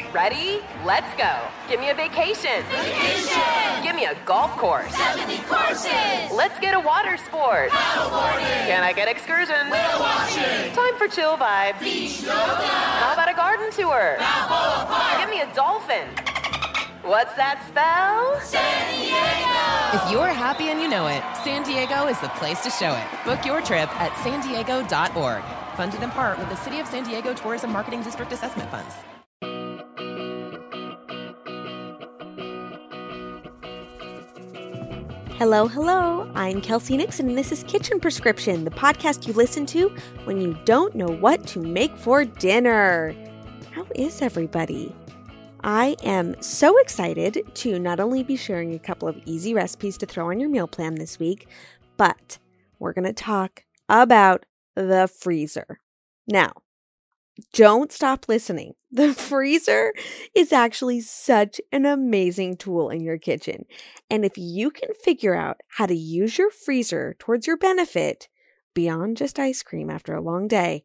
Ready? Let's go. Give me a vacation. Vacation! Give me a golf course. 70 courses! Let's get a water sport. Paddleboarding! Can I get excursions? Whale watching! Time for chill vibes. Beach yoga! How about a garden tour? Balboa Park! Give me a dolphin. What's that spell? San Diego! If you're happy and you know it, San Diego is the place to show it. Book your trip at sandiego.org. Funded in part with the City of San Diego Tourism Marketing District Assessment Funds. Hello. I'm Kelsey Nixon, and this is Kitchen Prescription, the podcast you listen to when you don't know what to make for dinner. How is everybody? I am so excited to not only be sharing a couple of easy recipes to throw on your meal plan this week, but we're going to talk about the freezer. Now, don't stop listening. The freezer is actually such an amazing tool in your kitchen. And if you can figure out how to use your freezer towards your benefit, beyond just ice cream after a long day,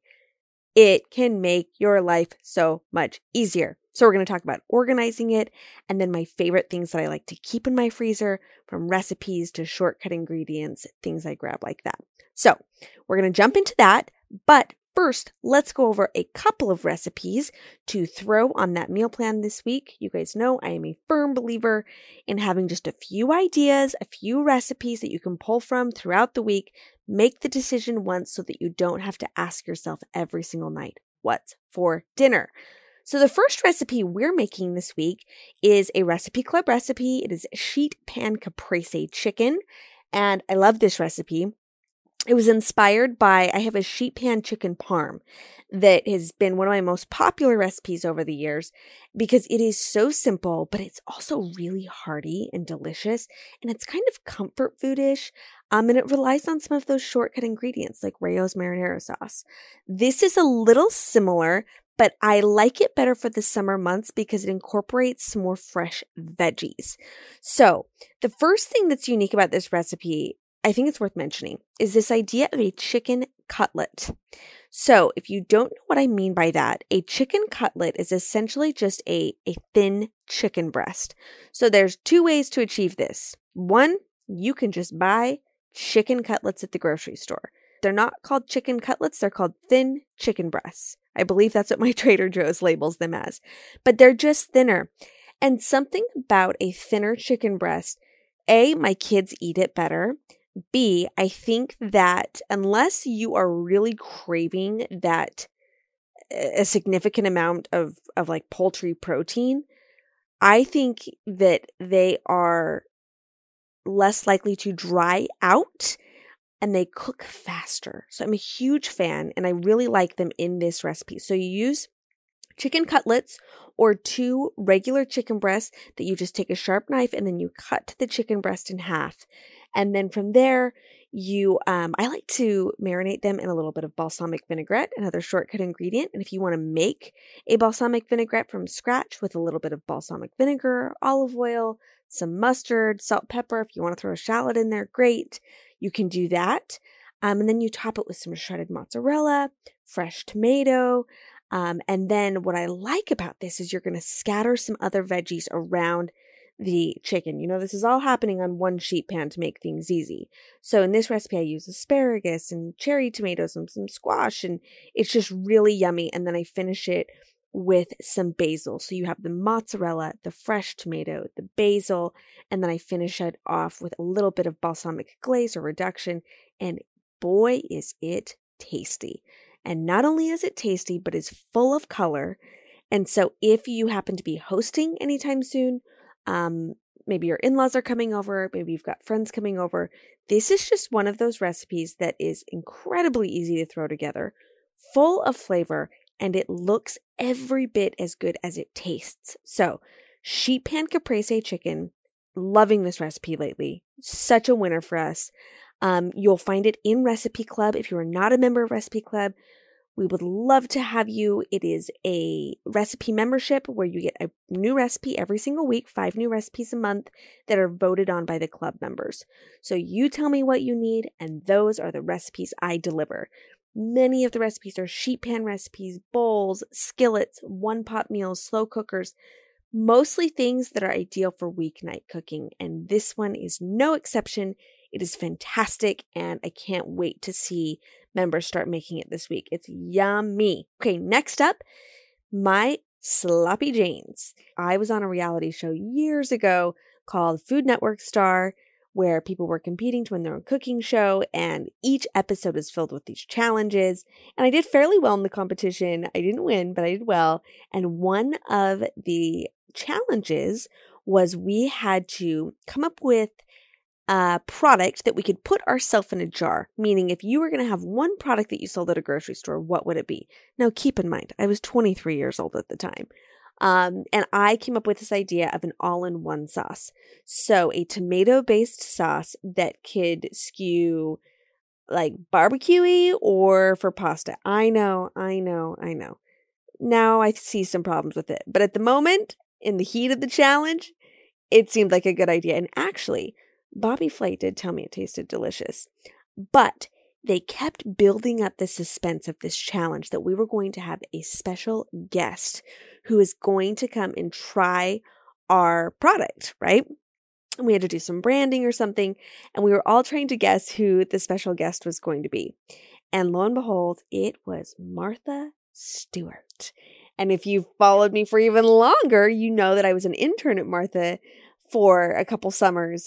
it can make your life so much easier. So we're going to talk about organizing it, and then my favorite things that I like to keep in my freezer, from recipes to shortcut ingredients, things I grab like that. So we're going to jump into that, but first, let's go over a couple of recipes to throw on that meal plan this week. You guys know I am a firm believer in having just a few ideas, a few recipes that you can pull from throughout the week. Make the decision once so that you don't have to ask yourself every single night, what's for dinner? So the first recipe we're making this week is a Recipe Club recipe. It is sheet pan caprese chicken, and I love this recipe. It was inspired by, I have a sheet pan chicken parm that has been one of my most popular recipes over the years because it is so simple, but it's also really hearty and delicious, and it's kind of comfort foodish, and it relies on some of those shortcut ingredients like Rayo's marinara sauce. This is a little similar, but I like it better for the summer months because it incorporates some more fresh veggies. So the first thing that's unique about this recipe, I think it's worth mentioning, is this idea of a chicken cutlet. So if you don't know what I mean by that, a chicken cutlet is essentially just a thin chicken breast. So there's two ways to achieve this. One, you can just buy chicken cutlets at the grocery store. They're not called chicken cutlets, they're called thin chicken breasts. I believe that's what my Trader Joe's labels them as. But they're just thinner. And something about a thinner chicken breast, A, my kids eat it better. B, I think that unless you are really craving that a significant amount of like poultry protein, I think that they are less likely to dry out and they cook faster. So I'm a huge fan and I really like them in this recipe. So you use chicken cutlets or 2 regular chicken breasts that you just take a sharp knife and then you cut the chicken breast in half. And then from there, I like to marinate them in a little bit of balsamic vinaigrette, another shortcut ingredient. And if you want to make a balsamic vinaigrette from scratch with a little bit of balsamic vinegar, olive oil, some mustard, salt, pepper, if you want to throw a shallot in there, great. You can do that. And then you top it with some shredded mozzarella, fresh tomato. And then what I like about this is you're going to scatter some other veggies around the chicken. You know, this is all happening on one sheet pan to make things easy. So in this recipe, I use asparagus and cherry tomatoes and some squash, and it's just really yummy. And then I finish it with some basil. So you have the mozzarella, the fresh tomato, the basil, and then I finish it off with a little bit of balsamic glaze or reduction. And boy, is it tasty. And not only is it tasty, but it's full of color. And so if you happen to be hosting anytime soon, maybe your in-laws are coming over, maybe you've got friends coming over, this is just one of those recipes that is incredibly easy to throw together, full of flavor, and it looks every bit as good as it tastes. So, sheet pan caprese chicken, loving this recipe lately. Such a winner for us. You'll find it in Recipe Club. If you are not a member of Recipe Club, we would love to have you. It is a recipe membership where you get a new recipe every single week, 5 new recipes a month that are voted on by the club members. So you tell me what you need, and those are the recipes I deliver. Many of the recipes are sheet pan recipes, bowls, skillets, one-pot meals, slow cookers, mostly things that are ideal for weeknight cooking. And this one is no exception. It is fantastic, and I can't wait to see members start making it this week. It's yummy. Okay, next up, my Sloppy Janes. I was on a reality show years ago called Food Network Star, where people were competing to win their own cooking show, and each episode is filled with these challenges. And I did fairly well in the competition. I didn't win, but I did well. And one of the challenges was we had to come up with a product that we could put ourselves in a jar, meaning if you were going to have one product that you sold at a grocery store, what would it be? Now, keep in mind, I was 23 years old at the time. And I came up with this idea of an all-in-one sauce. So a tomato-based sauce that could skew like barbecue-y or for pasta. I know. Now I see some problems with it. But at the moment, in the heat of the challenge, it seemed like a good idea. And actually, Bobby Flay did tell me it tasted delicious. But they kept building up the suspense of this challenge that we were going to have a special guest who is going to come and try our product, right? And we had to do some branding or something, and we were all trying to guess who the special guest was going to be. And lo and behold, it was Martha Stewart. And if you've followed me for even longer, you know that I was an intern at Martha for a couple summers.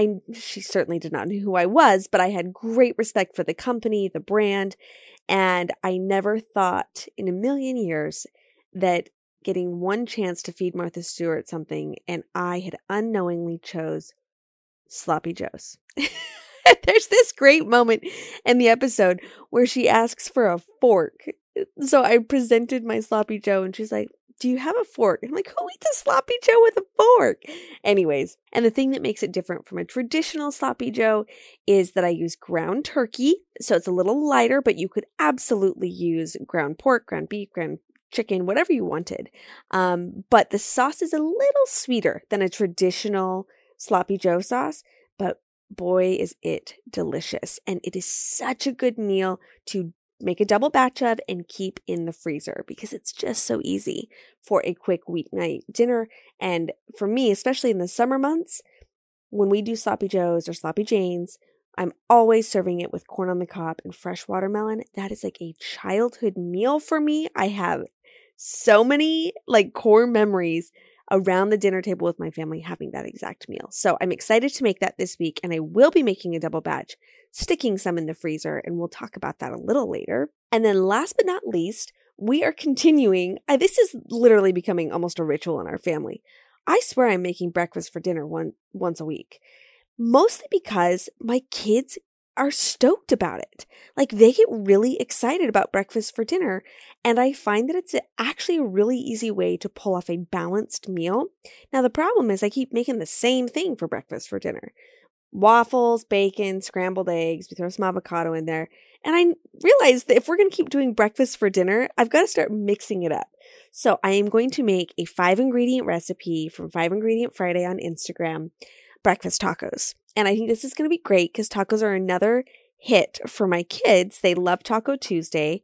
She certainly did not know who I was, but I had great respect for the company, the brand, and I never thought in a million years that getting one chance to feed Martha Stewart something, and I had unknowingly chose Sloppy Joe's. There's this great moment in the episode where she asks for a fork. So I presented my Sloppy Joe, and she's like, "Do you have a fork?" I'm like, "Who eats a Sloppy Joe with a fork?" Anyways, and the thing that makes it different from a traditional Sloppy Joe is that I use ground turkey. So it's a little lighter, but you could absolutely use ground pork, ground beef, ground chicken, whatever you wanted. But the sauce is a little sweeter than a traditional Sloppy Joe sauce, but boy, is it delicious. And it is such a good meal to make a double batch of and keep in the freezer because it's just so easy for a quick weeknight dinner. And for me, especially in the summer months, when we do Sloppy Joes or Sloppy Janes, I'm always serving it with corn on the cob and fresh watermelon. That is like a childhood meal for me. I have so many like core memories around the dinner table with my family having that exact meal. So I'm excited to make that this week, and I will be making a double batch, sticking some in the freezer, and we'll talk about that a little later. And then last but not least, we are continuing. This is literally becoming almost a ritual in our family. I swear I'm making breakfast for dinner once a week, mostly because my kids are stoked about it. Like they get really excited about breakfast for dinner. And I find that it's actually a really easy way to pull off a balanced meal. Now, the problem is I keep making the same thing for breakfast for dinner. Waffles, bacon, scrambled eggs, we throw some avocado in there. And I realized that if we're going to keep doing breakfast for dinner, I've got to start mixing it up. So I am going to make a 5-ingredient recipe from 5 Ingredient Friday on Instagram, breakfast tacos. And I think this is going to be great because tacos are another hit for my kids. They love Taco Tuesday.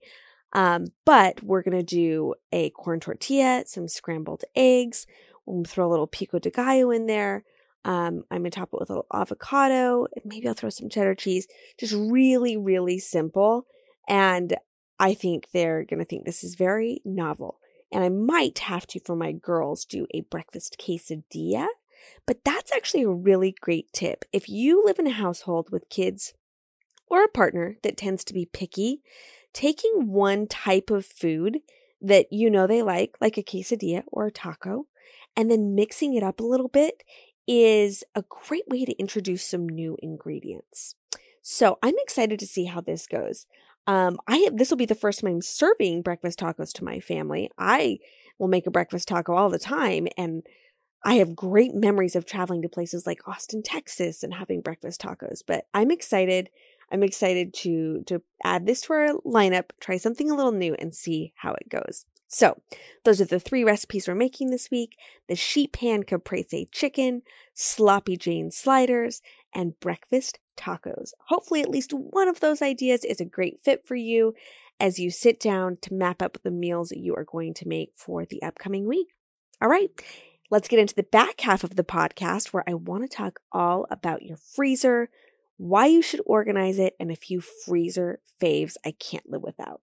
But we're going to do a corn tortilla, some scrambled eggs. We'll throw a little pico de gallo in there. I'm going to top it with a little avocado. Maybe I'll throw some cheddar cheese. Just really, really simple. And I think they're going to think this is very novel. And I might have to, for my girls, do a breakfast quesadilla. But that's actually a really great tip. If you live in a household with kids or a partner that tends to be picky, taking one type of food that you know they like a quesadilla or a taco, and then mixing it up a little bit is a great way to introduce some new ingredients. So I'm excited to see how this goes. This will be the first time I'm serving breakfast tacos to my family. I will make a breakfast taco all the time, and I have great memories of traveling to places like Austin, Texas, and having breakfast tacos. But I'm excited. I'm excited to add this to our lineup, try something a little new, and see how it goes. So those are the 3 recipes we're making this week: the sheet pan caprese chicken, sloppy Jane sliders, and breakfast tacos. Hopefully at least one of those ideas is a great fit for you as you sit down to map up the meals that you are going to make for the upcoming week. All right, let's get into the back half of the podcast where I want to talk all about your freezer, why you should organize it, and a few freezer faves I can't live without.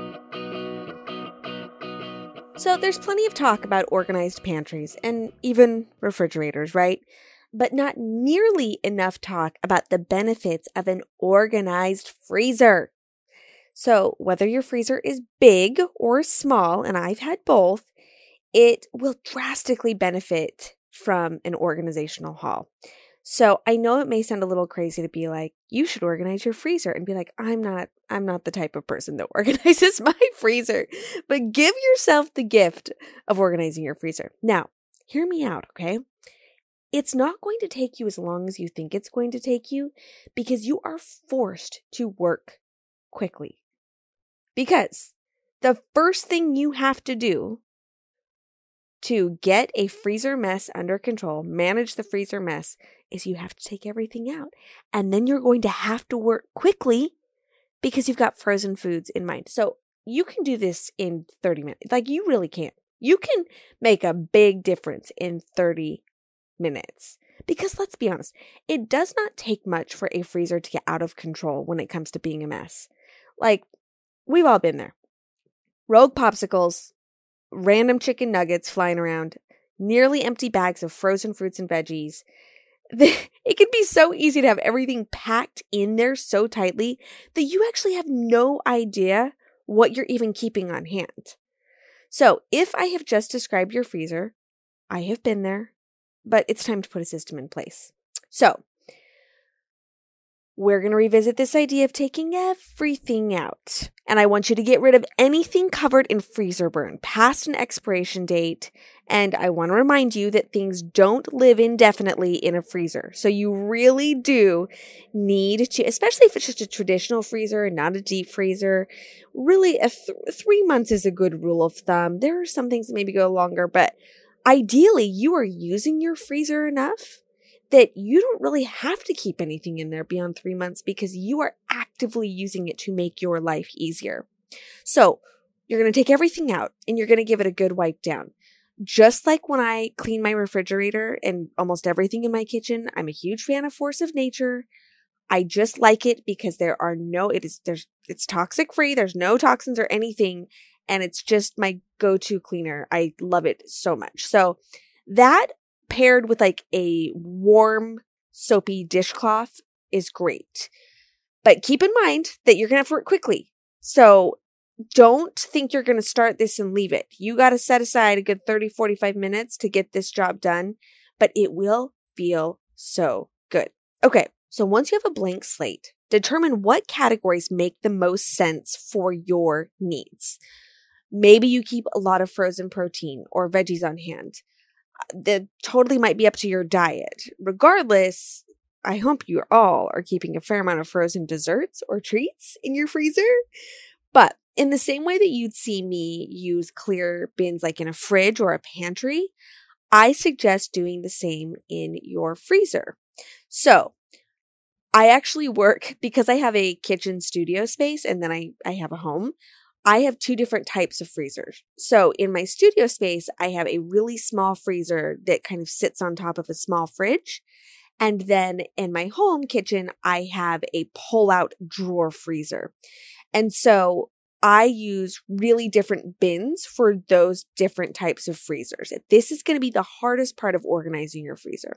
So there's plenty of talk about organized pantries and even refrigerators, right? But not nearly enough talk about the benefits of an organized freezer. So whether your freezer is big or small, and I've had both, it will drastically benefit from an organizational haul. So I know it may sound a little crazy to be like, you should organize your freezer, and be like, I'm not the type of person that organizes my freezer, but give yourself the gift of organizing your freezer. Now, hear me out, okay? It's not going to take you as long as you think it's going to take you because you are forced to work quickly. Because the first thing you have to do to get a freezer mess under control, manage the freezer mess, is you have to take everything out. And then you're going to have to work quickly because you've got frozen foods in mind. So you can do this in 30 minutes. Like, you really can. You can make a big difference in 30 minutes. Because let's be honest, it does not take much for a freezer to get out of control when it comes to being a mess. Like, we've all been there. Rogue popsicles, random chicken nuggets flying around, nearly empty bags of frozen fruits and veggies. It can be so easy to have everything packed in there so tightly that you actually have no idea what you're even keeping on hand. So if I have just described your freezer, I have been there, but it's time to put a system in place. So we're going to revisit this idea of taking everything out. And I want you to get rid of anything covered in freezer burn past an expiration date. And I want to remind you that things don't live indefinitely in a freezer. So you really do need to, especially if it's just a traditional freezer and not a deep freezer, really 3 months is a good rule of thumb. There are some things that maybe go longer, but ideally you are using your freezer enough that you don't really have to keep anything in there beyond 3 months because you are actively using it to make your life easier. So you're going to take everything out and you're going to give it a good wipe down. Just like when I clean my refrigerator and almost everything in my kitchen, I'm a huge fan of Force of Nature. I just like it because it's toxic free. There's no toxins or anything. And it's just my go-to cleaner. I love it so much. So that paired with like a warm, soapy dishcloth is great. But keep in mind that you're going to have to work quickly. So don't think you're going to start this and leave it. You got to set aside a good 30, 45 minutes to get this job done, but it will feel so good. Okay, so once you have a blank slate, determine what categories make the most sense for your needs. Maybe you keep a lot of frozen protein or veggies on hand. That totally might be up to your diet. Regardless, I hope you all are keeping a fair amount of frozen desserts or treats in your freezer. But in the same way that you'd see me use clear bins like in a fridge or a pantry, I suggest doing the same in your freezer. So I actually work, because I have a kitchen studio space and then I have a home, I have 2 different types of freezers. So in my studio space, I have a really small freezer that kind of sits on top of a small fridge. And then in my home kitchen, I have a pull-out drawer freezer. And so I use really different bins for those different types of freezers. This is going to be the hardest part of organizing your freezer.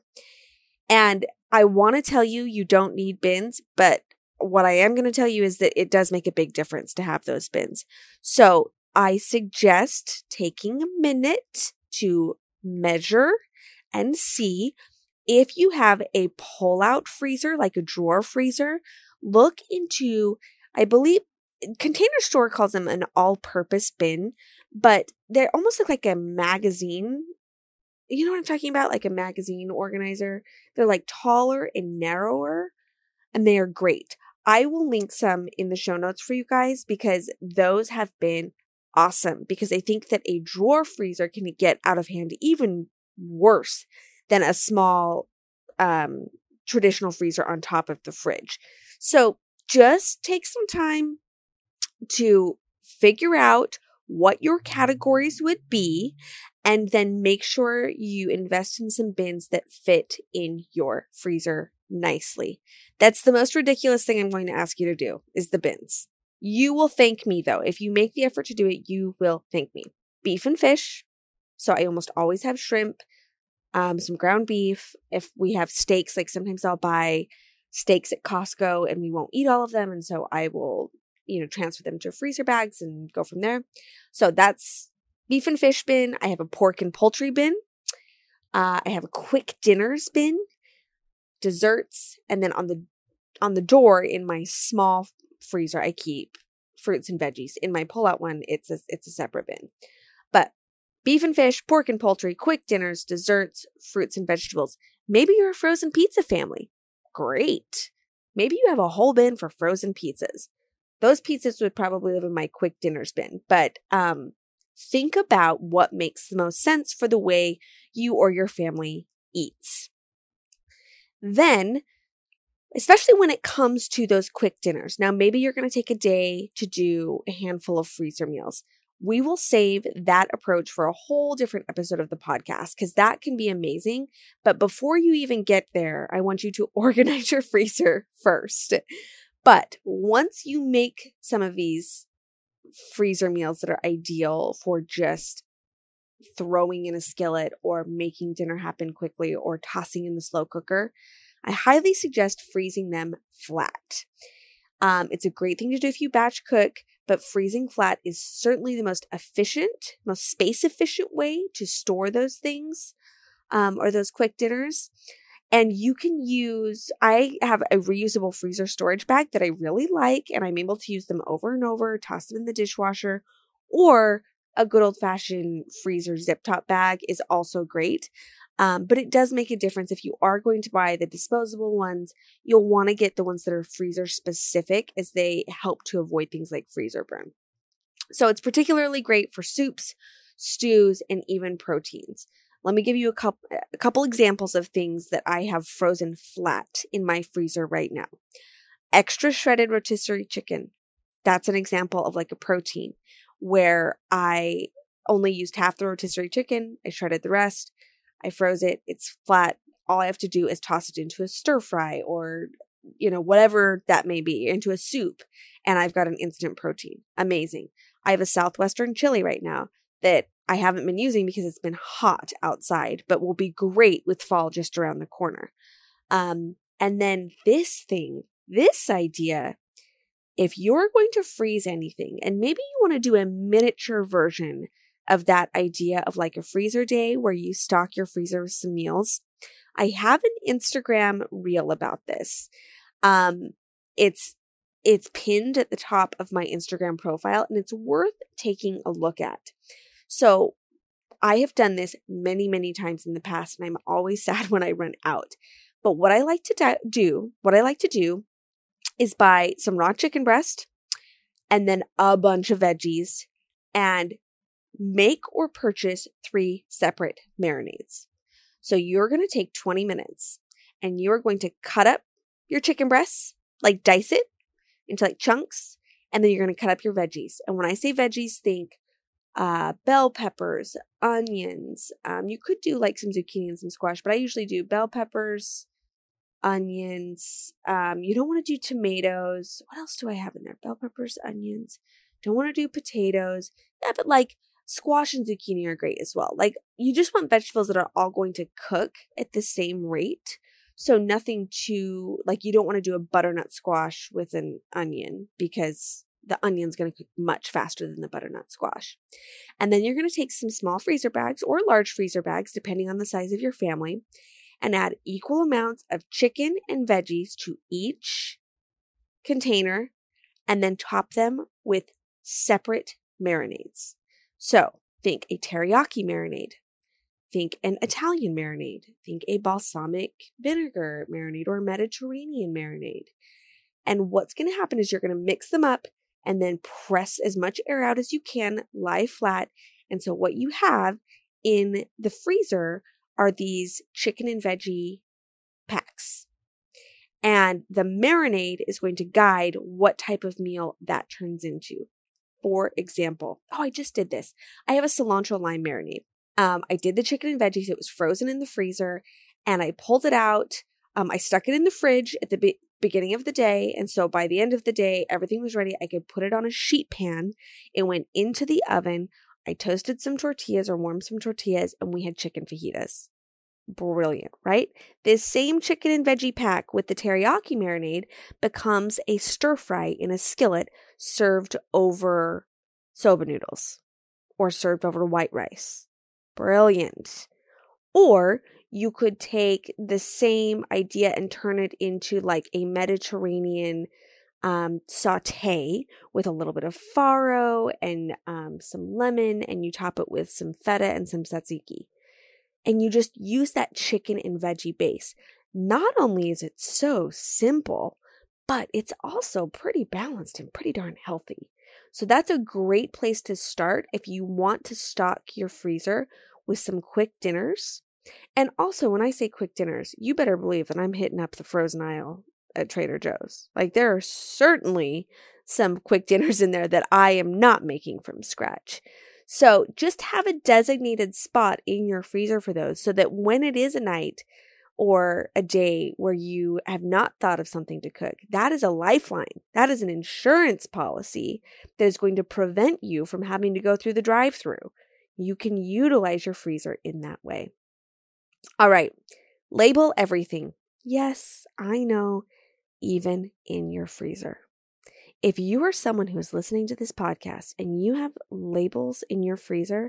And I want to tell you, you don't need bins, but what I am going to tell you is that it does make a big difference to have those bins. So I suggest taking a minute to measure and see if you have a pull-out freezer, like a drawer freezer. Look into, I believe, Container Store calls them an all-purpose bin, but they almost look like a magazine. You know what I'm talking about? Like a magazine organizer. They're like taller and narrower, and they are great. I will link some in the show notes for you guys because those have been awesome because I think that a drawer freezer can get out of hand even worse than a small traditional freezer on top of the fridge. So just take some time to figure out what your categories would be, and then make sure you invest in some bins that fit in your freezer nicely. That's the most ridiculous thing I'm going to ask you to do, is the bins. You will thank me though. If you make the effort to do it, you will thank me. Beef and fish. So I almost always have shrimp, some ground beef. If we have steaks, like sometimes I'll buy steaks at Costco and we won't eat all of them. And so I will, transfer them to freezer bags and go from there. So that's beef and fish bin. I have a pork and poultry bin. I have a quick dinners bin, desserts, and then on the door in my small freezer, I keep fruits and veggies. In my pull-out one, it's a separate bin. But beef and fish, pork and poultry, quick dinners, desserts, fruits and vegetables. Maybe you're a frozen pizza family. Great. Maybe you have a whole bin for frozen pizzas. Those pizzas would probably live in my quick dinners bin. But think about what makes the most sense for the way you or your family eats. Then, especially when it comes to those quick dinners. Now, maybe you're going to take a day to do a handful of freezer meals. We will save that approach for a whole different episode of the podcast because that can be amazing. But before you even get there, I want you to organize your freezer first. But once you make some of these freezer meals that are ideal for just throwing in a skillet or making dinner happen quickly or tossing in the slow cooker, I highly suggest freezing them flat. It's a great thing to do if you batch cook, but freezing flat is certainly the most efficient, most space efficient way to store those things or those quick dinners. And you can I have a reusable freezer storage bag that I really like, and I'm able to use them over and over, toss them in the dishwasher, or a good old-fashioned freezer zip top bag is also great. But it does make a difference. If you are going to buy the disposable ones, you'll want to get the ones that are freezer specific, as they help to avoid things like freezer burn. So it's particularly great for soups, stews, and even proteins. Let me give you a couple examples of things that I have frozen flat in my freezer right now. Extra shredded rotisserie chicken. That's an example of like a protein where I only used half the rotisserie chicken. I shredded the rest. I froze it. It's flat. All I have to do is toss it into a stir fry or, whatever that may be, into a soup. And I've got an instant protein. Amazing. I have a Southwestern chili right now that I haven't been using because it's been hot outside, but will be great with fall just around the corner. And then this idea, if you're going to freeze anything, and maybe you want to do a miniature version of that idea of like a freezer day where you stock your freezer with some meals, I have an Instagram reel about this. It's pinned at the top of my Instagram profile, and it's worth taking a look at. So I have done this many, many times in the past, and I'm always sad when I run out. But what I like to do is buy some raw chicken breast and then a bunch of veggies and make or purchase 3 separate marinades. So you're going to take 20 minutes and you're going to cut up your chicken breasts, like dice it into like chunks, and then you're going to cut up your veggies. And when I say veggies, think bell peppers, onions. You could do like some zucchini and some squash, but I usually do bell peppers, onions. You don't want to do tomatoes. What else do I have in there? Bell peppers, onions. Don't want to do potatoes. Yeah, but like squash and zucchini are great as well. Like you just want vegetables that are all going to cook at the same rate. So nothing too, like you don't want to do a butternut squash with an onion because the onion's going to cook much faster than the butternut squash. And then you're going to take some small freezer bags or large freezer bags, depending on the size of your family, and add equal amounts of chicken and veggies to each container, and then top them with separate marinades. So think a teriyaki marinade, think an Italian marinade, think a balsamic vinegar marinade or Mediterranean marinade. And what's going to happen is you're going to mix them up and then press as much air out as you can, lie flat. And so what you have in the freezer are these chicken and veggie packs. And the marinade is going to guide what type of meal that turns into. For example, I just did this. I have a cilantro lime marinade. I did the chicken and veggies. It was frozen in the freezer and I pulled it out. I stuck it in the fridge at the beginning of the day. And so by the end of the day, everything was ready. I could put it on a sheet pan. It went into the oven. I toasted some tortillas or warmed some tortillas and we had chicken fajitas. Brilliant, right? This same chicken and veggie pack with the teriyaki marinade becomes a stir fry in a skillet served over soba noodles or served over white rice. Brilliant. Or you could take the same idea and turn it into like a Mediterranean saute with a little bit of farro and some lemon, and you top it with some feta and some tzatziki. And you just use that chicken and veggie base. Not only is it so simple, but it's also pretty balanced and pretty darn healthy. So that's a great place to start if you want to stock your freezer with some quick dinners. And also, when I say quick dinners, you better believe that I'm hitting up the frozen aisle at Trader Joe's. Like, there are certainly some quick dinners in there that I am not making from scratch. So just have a designated spot in your freezer for those so that when it is a night or a day where you have not thought of something to cook, that is a lifeline. That is an insurance policy that is going to prevent you from having to go through the drive-thru. You can utilize your freezer in that way. All right, label everything. Yes, I know, even in your freezer. If you are someone who is listening to this podcast and you have labels in your freezer,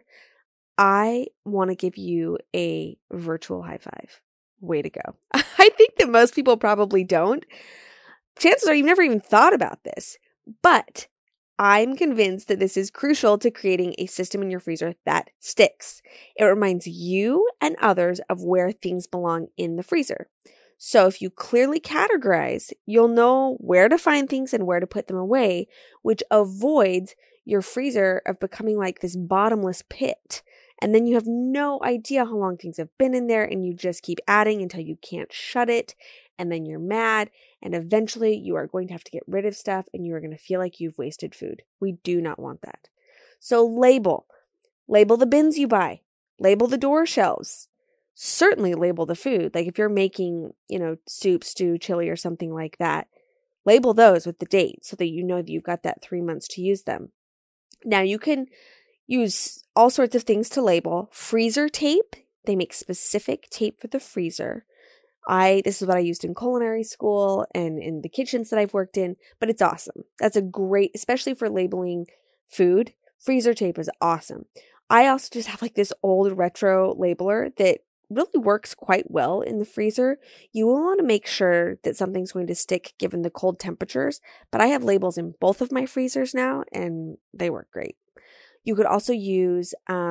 I want to give you a virtual high five. Way to go. I think that most people probably don't. Chances are you've never even thought about this, but I'm convinced that this is crucial to creating a system in your freezer that sticks. It reminds you and others of where things belong in the freezer. So if you clearly categorize, you'll know where to find things and where to put them away, which avoids your freezer of becoming like this bottomless pit. And then you have no idea how long things have been in there and you just keep adding until you can't shut it. And then you're mad and eventually you are going to have to get rid of stuff and you are going to feel like you've wasted food. We do not want that. So label the bins you buy, label the door shelves. Certainly label the food. Like if you're making, soup, stew, chili, or something like that, label those with the date so that you know that you've got that 3 months to use them. Now you can use all sorts of things to label. Freezer tape. They make specific tape for the freezer. This is what I used in culinary school and in the kitchens that I've worked in, but it's awesome. That's a great, especially for labeling food. Freezer tape is awesome. I also just have like this old retro labeler that really works quite well in the freezer. You will want to make sure that something's going to stick given the cold temperatures, but I have labels in both of my freezers now and they work great. You could also use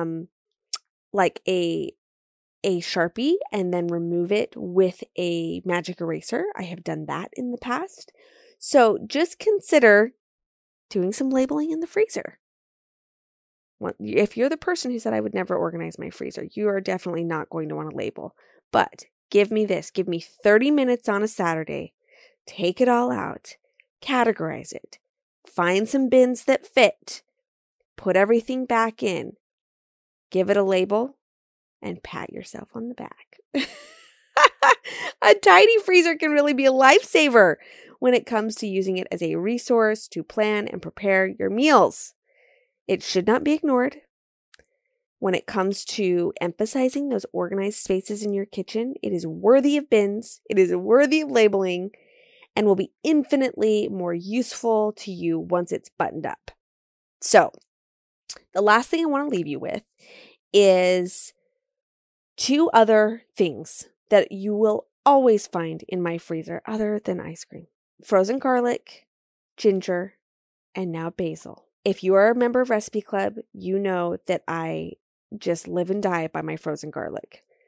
like a Sharpie and then remove it with a magic eraser. I have done that in the past. So just consider doing some labeling in the freezer. If you're the person who said I would never organize my freezer, you are definitely not going to want to label. But give me 30 minutes on a Saturday, take it all out, categorize it, find some bins that fit, put everything back in, give it a label, and pat yourself on the back. A tiny freezer can really be a lifesaver when it comes to using it as a resource to plan and prepare your meals. It should not be ignored. When it comes to emphasizing those organized spaces in your kitchen, it is worthy of bins, it is worthy of labeling, and will be infinitely more useful to you once it's buttoned up. So, the last thing I want to leave you with is 2 other things that you will always find in my freezer other than ice cream. Frozen garlic, ginger, and now basil. If you are a member of Recipe Club, you know that I just live and die by my frozen garlic.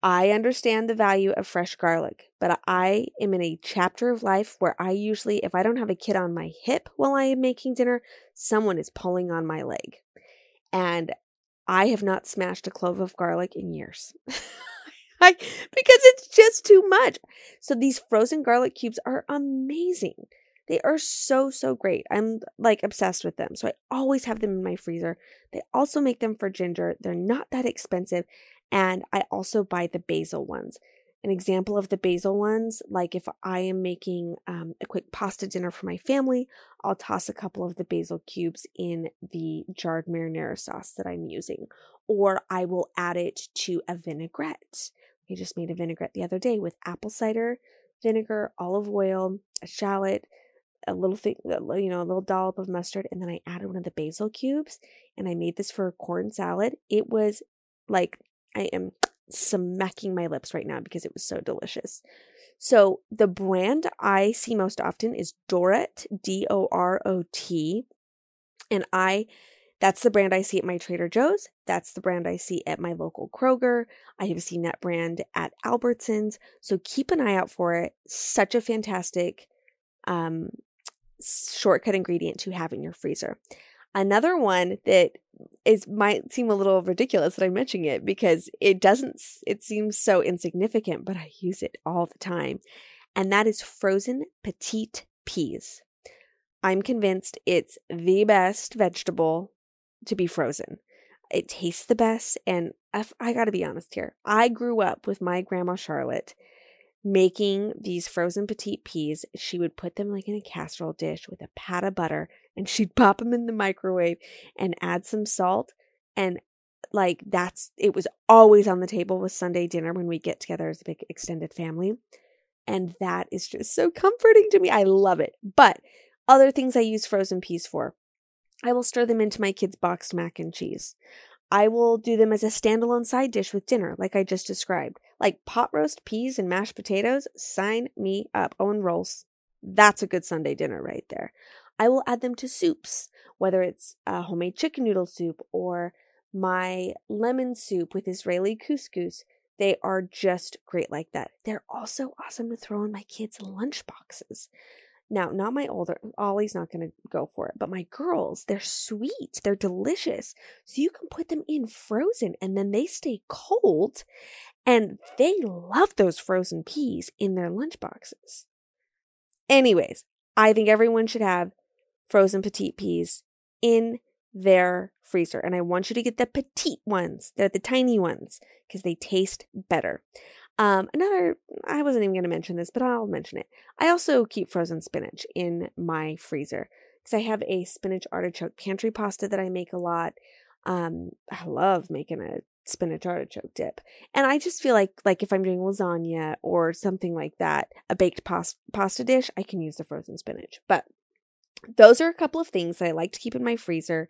I understand the value of fresh garlic, but I am in a chapter of life where I usually, if I don't have a kid on my hip while I am making dinner, someone is pulling on my leg. And I have not smashed a clove of garlic in years. Because it's just too much. So these frozen garlic cubes are amazing. They are so, so great. I'm like obsessed with them. So I always have them in my freezer. They also make them for ginger. They're not that expensive. And I also buy the basil ones. An example of the basil ones, like if I am making a quick pasta dinner for my family, I'll toss a couple of the basil cubes in the jarred marinara sauce that I'm using. Or I will add it to a vinaigrette. I just made a vinaigrette the other day with apple cider vinegar, olive oil, a shallot, a little thing, a little dollop of mustard, and then I added one of the basil cubes, and I made this for a corn salad. It was like, I am smacking my lips right now because it was so delicious. So the brand I see most often is Dorot, D-O-R-O-T, and that's the brand I see at my Trader Joe's. That's the brand I see at my local Kroger. I have seen that brand at Albertsons. So keep an eye out for it. Such a fantastic shortcut ingredient to have in your freezer. Another one that might seem a little ridiculous that I'm mentioning it because it seems so insignificant, but I use it all the time. And that is frozen petite peas. I'm convinced it's the best vegetable to be frozen. It tastes the best. And I got to be honest here. I grew up with my grandma Charlotte making these frozen petite peas. She would put them like in a casserole dish with a pat of butter, and she'd pop them in the microwave and add some salt. And like it was always on the table with Sunday dinner when we get together as a big extended family. And that is just so comforting to me. I love it. But other things I use frozen peas for. I will stir them into my kids' boxed mac and cheese. I will do them as a standalone side dish with dinner, like I just described. Like pot roast peas and mashed potatoes, sign me up. Oh, and rolls. That's a good Sunday dinner right there. I will add them to soups, whether it's a homemade chicken noodle soup or my lemon soup with Israeli couscous. They are just great like that. They're also awesome to throw in my kids' lunch boxes. Now, not my older, Ollie's not going to go for it, but my girls, they're sweet. They're delicious. So you can put them in frozen and then they stay cold and they love those frozen peas in their lunch boxes. Anyways, I think everyone should have frozen petite peas in their freezer. And I want you to get the petite ones. They're the tiny ones because they taste better. I wasn't even going to mention this, but I'll mention it. I also keep frozen spinach in my freezer because I have a spinach artichoke pantry pasta that I make a lot. I love making a spinach artichoke dip. And I just feel like if I'm doing lasagna or something like that, a baked pasta dish, I can use the frozen spinach. But those are a couple of things that I like to keep in my freezer.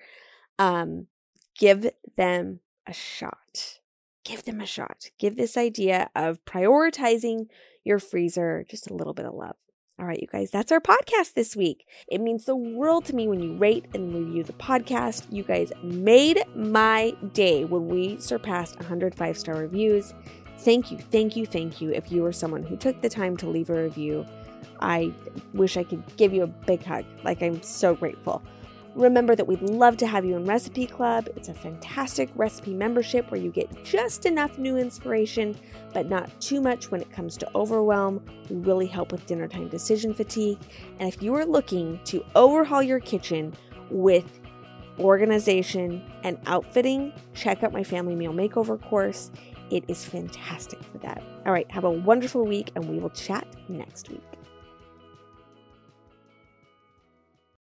Give them a shot. Give them a shot. Give this idea of prioritizing your freezer just a little bit of love. All right, you guys, that's our podcast this week. It means the world to me when you rate and review the podcast. You guys made my day when we surpassed 100 5-star reviews. Thank you, thank you, thank you. If you are someone who took the time to leave a review, I wish I could give you a big hug. Like, I'm so grateful. Remember that we'd love to have you in Recipe Club. It's a fantastic recipe membership where you get just enough new inspiration, but not too much when it comes to overwhelm. We really help with dinner time decision fatigue. And if you are looking to overhaul your kitchen with organization and outfitting, check out my Family Meal Makeover course. It is fantastic for that. All right, have a wonderful week, and we will chat next week.